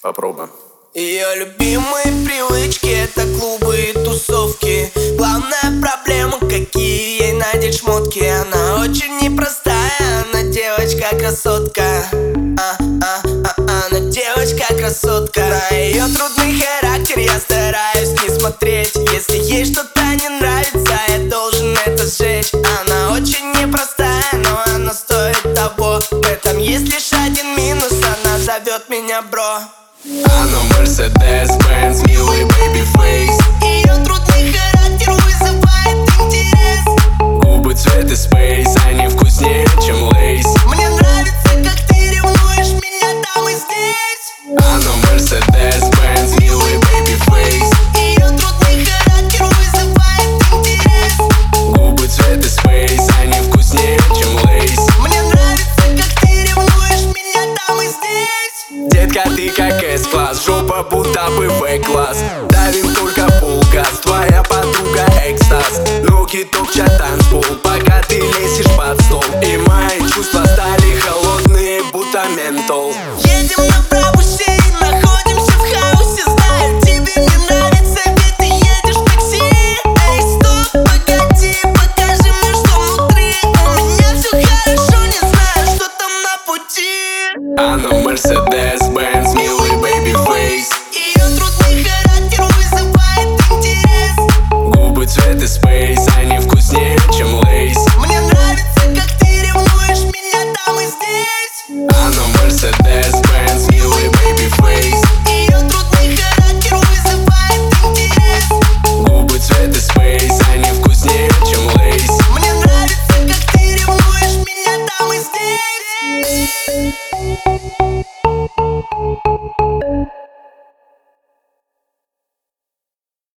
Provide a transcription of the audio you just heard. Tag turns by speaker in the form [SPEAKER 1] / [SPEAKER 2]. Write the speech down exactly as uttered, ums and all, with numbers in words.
[SPEAKER 1] Попробуем.
[SPEAKER 2] Ее любимые привычки — это клубы и тусовки. Главная проблема, какие ей надеть шмотки. Она очень непростая, она девочка-красотка. а, а, а, Она девочка-красотка. На ее трудный характер я стараюсь не смотреть. Если ей что-то не нравится, я должен это сжечь. Она очень непростая, но она стоит того. В этом есть лишь один минус: она зовет меня бро.
[SPEAKER 1] Она Mercedes-Benz, милый baby-face.
[SPEAKER 2] Ее трудный характер вызывает интерес.
[SPEAKER 1] Губы цвета Space, они вкуснее, чем Лейс.
[SPEAKER 2] Мне нравится, как ты ревнуешь меня там и здесь.
[SPEAKER 1] Она Mercedes-Benz, милый baby-face.
[SPEAKER 2] Ее трудный характер вызывает интерес.
[SPEAKER 1] Губы цвета Space, они вкуснее, чем Лейс.
[SPEAKER 2] Мне нравится, как ты ревнуешь меня там и здесь.
[SPEAKER 1] Детка, ты как С-класс, жопа будто бы В-класс. Давим только полгаз, твоя подруга экстаз. Руки топчат танцпол, пока ты лезешь под стол. И мои чувства стали холодные, будто ментол.
[SPEAKER 2] Едем на